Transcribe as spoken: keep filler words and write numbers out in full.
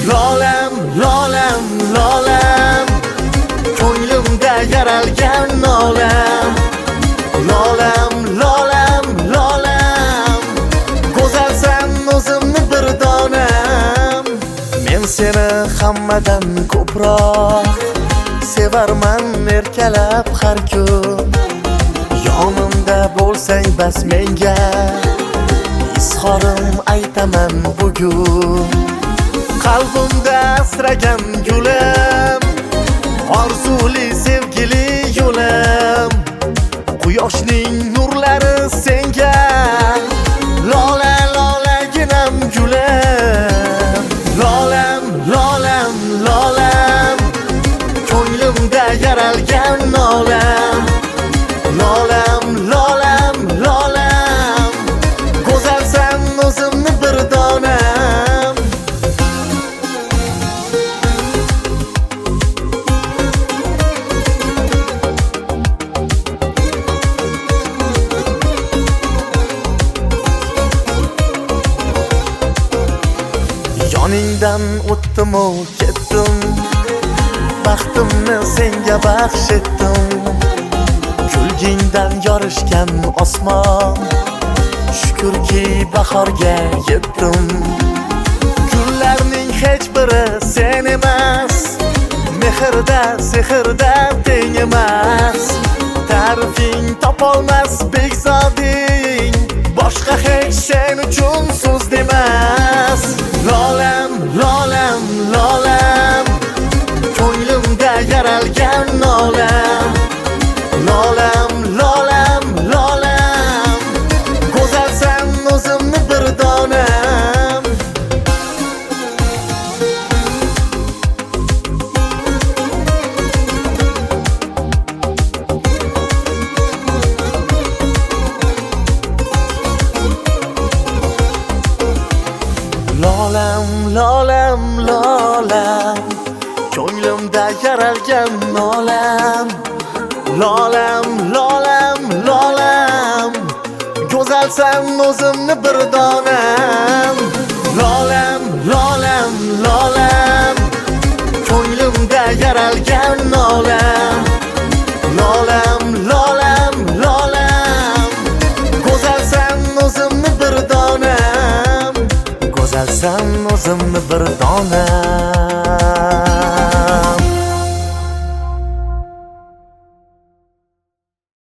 Lolam, lolam, lolam, ko'nglimda yaralgan nolam. Lolam, lolam, lolam, go'zalsan o'zimni bir donam. Men seni hammadan ko'proq sevarman erkalab har kun. Yonimda bo'lsang bas menga, izhorim aytaman bugun. Qalbimda asragan gulim, orzuli sevgili yo'lim. Quyoshning nurlari senga, lola lolaginam gulim. Lolam, lolam, lolam, ko'nglimda yaralgan nolam. Lolam, lolam, lolam, go'zalsan o'zimni bir donam. Yoningdan o'tdim-u ketdim, baxtimni senga baxsh etdim. Kulgingdan yorishgan osmon, shukrki bahorga yetdim. Gullarning hech biri sen emas, mehrda sehrda teng emas. Ta'rifing topolmas begzoding, boshqa hech sen uchun so'z demas. Lolam, lolam, lolam, ko'nglimda yaralgan nolam. Lolam, lolam, lolam, go'zalsan o'zimni bir donam. Lolam, lolam, lolam, ko'nglimda yaralgan nolam. Lolam, lolam, lolam, go'zalsan o'zimni bir donam. Lolam, lolam, lolam, ko'nglimda yaralgan nolam. Lolam, lolam, lolam, go'zalsan o'zimni bir donam. Go'zalsan o'zimni bir donam.